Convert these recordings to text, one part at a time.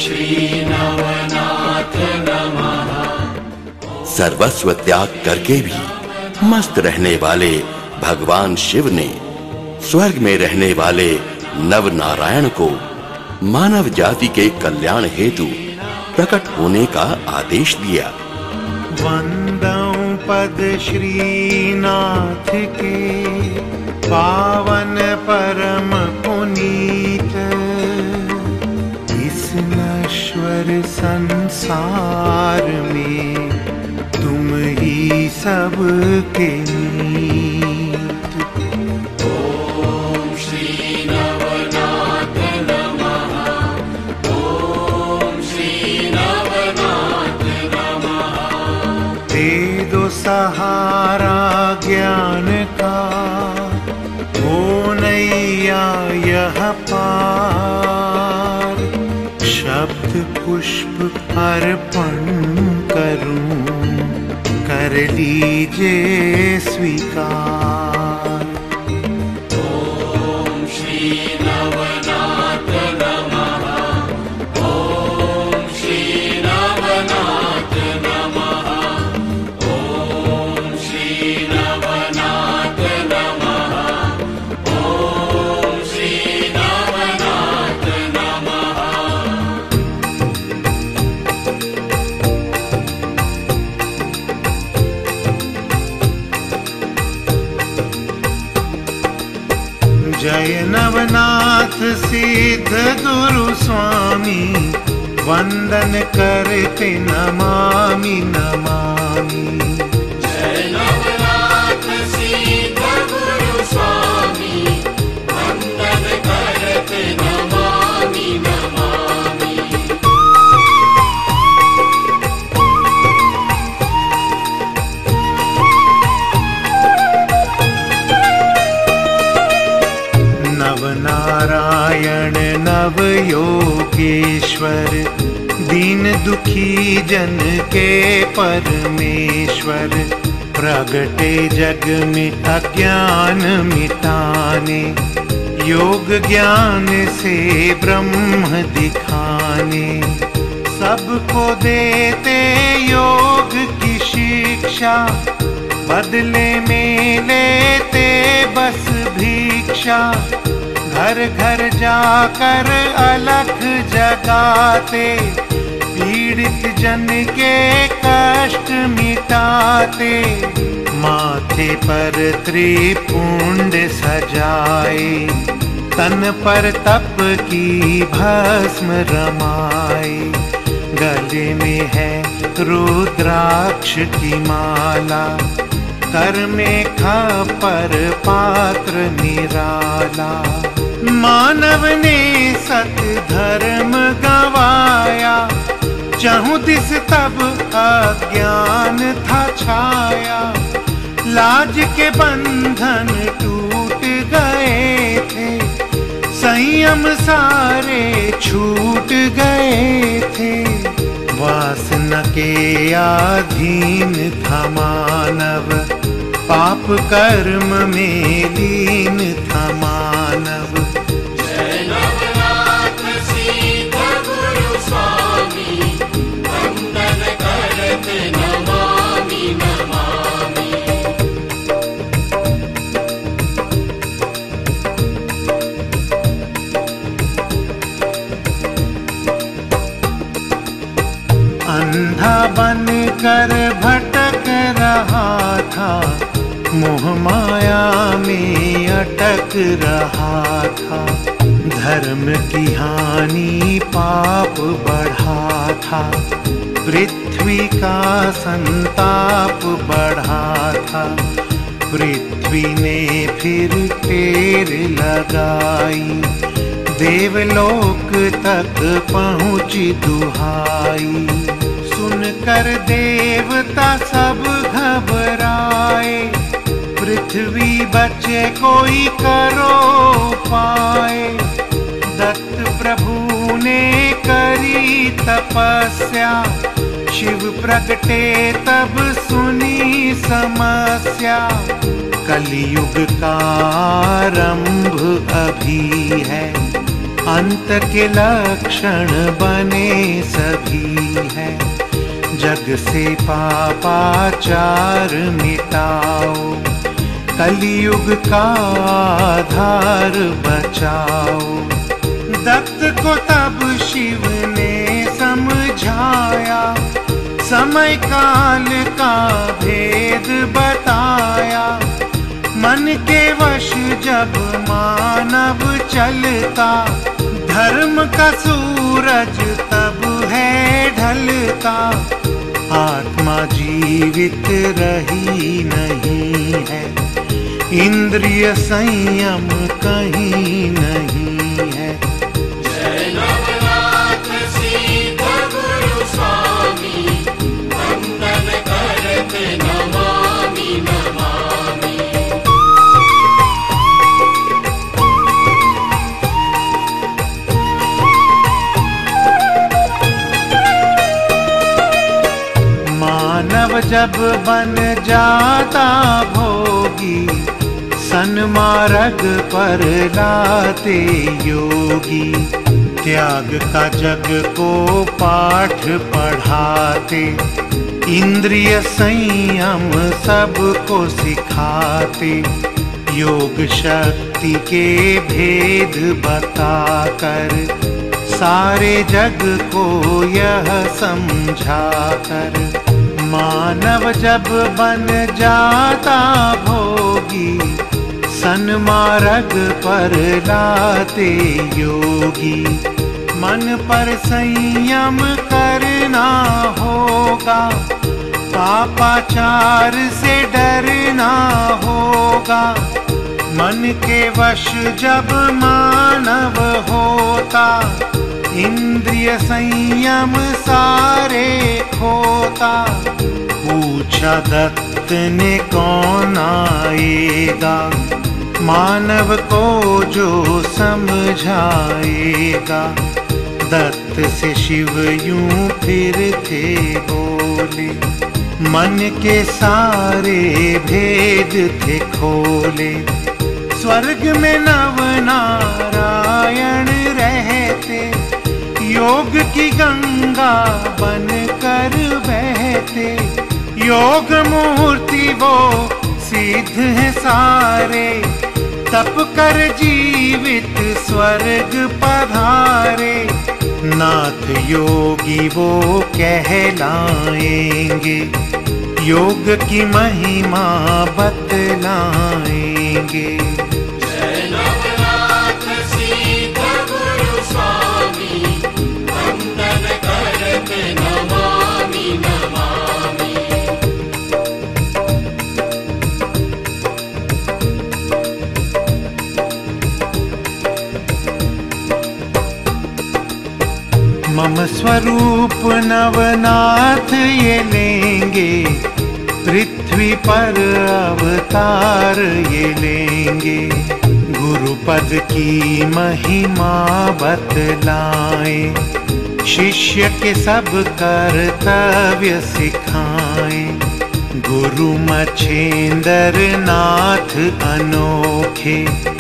श्री नवनाथ नमः। सर्वस्व त्याग करके भी मस्त रहने वाले भगवान शिव ने स्वर्ग में रहने वाले नव नारायण को मानव जाति के कल्याण हेतु प्रकट होने का आदेश दिया। वंदौ पद श्रीनाथ के पावन परम पुनीत, इस नश्वर संसार में तुम ही सबके नीत। ओम श्री नवनाथ नमः। ओम श्री नवनाथ नमः। दे दो सहारा ज्ञान का, हो नैया यह पार। शब्द पुष्प अर्पण करूं, कर लीजिए स्वीकार। ओम श्री नवनाथ नमः। ओम श्री नवनाथ नमः। ओम श्री नवनाथ नमः। ओम श्री नवनाथ नमः। जय नवनाथ सिद्ध गुरु स्वामी, वंदन करते नमामि नमामि। जय नवनाथ सिद्ध गुरु स्वामी, वंदन करते नमामि नमामि। नव नारायण नव योगेश्वर, दीन दुखी जन के परमेश्वर। प्रगटे जग में अज्ञान मिटाने, योग ज्ञान से ब्रह्म दिखाने। सबको देते योग की शिक्षा, बदले में लेते बस भिक्षा। घर घर जाकर अलख जगाते, पीड़ित जन के कष्ट मिटाते। माथे पर त्रिपुंड सजाए, तन पर तप की भस्म रमाए। गले में है रुद्राक्ष की माला, कर में खपर पात्र निराला। मानव ने सत धर्म गवाया, चहुं दिस तब अज्ञान था छाया। लाज के बंधन टूट गए थे, संयम सारे छूट गए थे। वासना के अधीन था मानव, पाप कर्म में लीन था मानव। जय नवनाथ सिद्ध गुरु स्वामी, वंदन करते नमामि नमामि। अंधा बन कर भटक रहा था, मोह माया में अटक रहा था। धर्म की हानि पाप बढ़ा था, पृथ्वी का संताप बढ़ा था। पृथ्वी ने फिर टेर लगाई, देवलोक तक पहुँची दुहाई। सुनकर देवता सब घबराए, पृथ्वी बचे कोई करो पाए। दत्त प्रभु ने करी तपस्या, शिव प्रगटे तब सुनी समस्या। कलयुग का आरंभ अभी है, अंत के लक्षण बने सभी है। जग से पापाचार मिटाओ, कलयुग का आधार बचाओ। दत्त को तब शिव ने समझाया, समय काल का भेद बताया। मन के वश जब मानव चलता, धर्म का सूरज तब है ढलता। आत्मा जीवित रही नहीं है, इंद्रिय संयम कहीं नहीं है। जय नवनाथ सीध गुरु स्वामी, वंदन करते नमामि नमामि। मानव जब बन जाता भोगी, सन्मार्ग पर लाते योगी। त्याग का जग को पाठ पढ़ाते, इंद्रिय संयम सबको सिखाते। योग शक्ति के भेद बताकर, सारे जग को यह समझाकर। मानव जब बन जाता भोगी, सन्मार्ग पर लाते योगी। मन पर संयम करना होगा, पापाचार से डरना होगा। मन के वश जब मानव होता, इंद्रिय संयम सारे खोता। पूछा दत्त ने कौन आएगा, मानव को जो समझाएगा। दत्त से शिव यूं फिर थे बोले, मन के सारे भेद थे खोले। स्वर्ग में नव नारायण रहते, योग की गंगा बन कर बहते। योग मूर्ति वो सिद्ध है सारे, तप कर जीवित स्वर्ग पधारे। नाथ योगी वो कहलाएंगे, योग की महिमा बतलाएंगे। जय नवनाथ सीध गुरु स्वामी, वंदन करते नमामि नमामि। मम स्वरूप नवनाथ ये लेंगे, पृथ्वी पर अवतार ये लेंगे। गुरुपद की महिमा बतलाएं, शिष्य के सब कर्तव्य सिखाएं। गुरु मच्छेंद्र नाथ अनोखे,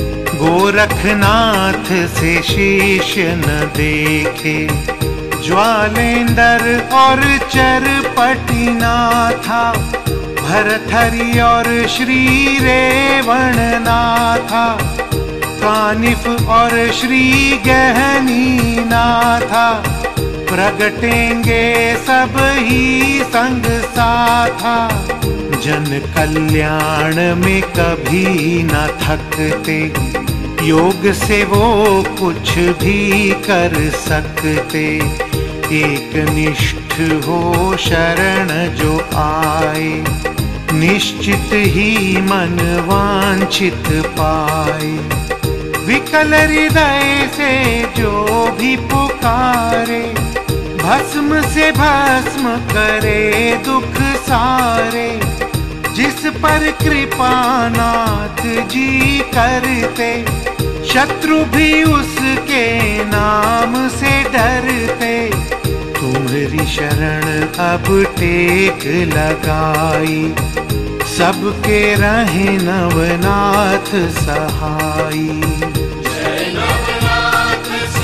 गोरखनाथ से शीश न देखे। ज्वालेंद्र और चरपटिना था, भरथरी और श्री रेवणनाथा। कानिफ और श्री गहनी नाथा, प्रगटेंगे सब ही संग साथा। जन कल्याण में कभी न थकते, योग से वो कुछ भी कर सकते। एक निष्ठ हो शरण जो आए, निश्चित ही मन वांछित पाए। विकल हृदय से जो भी पुकारे, भस्म से भस्म करे दुख सारे। जिस पर कृपा नाथ जी करते, शत्रु भी उसके नाम से डरते। तुम्हारी शरण अब टेक लगाई, सबके रहे नवनाथ सहाई। जय नवनाथ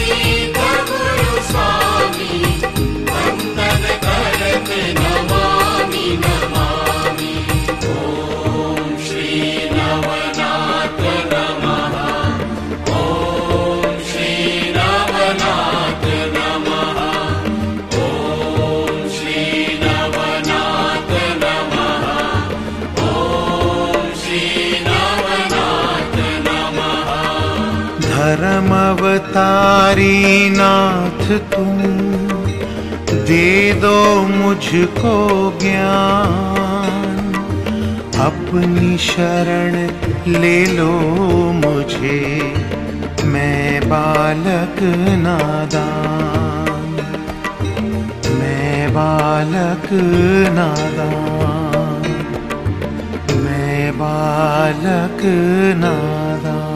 अवतारी नाथ तुम, दे दो मुझको ज्ञान, अपनी शरण ले लो मुझे, मैं बालक नादान, मैं बालक नादान, मैं बालक नादान।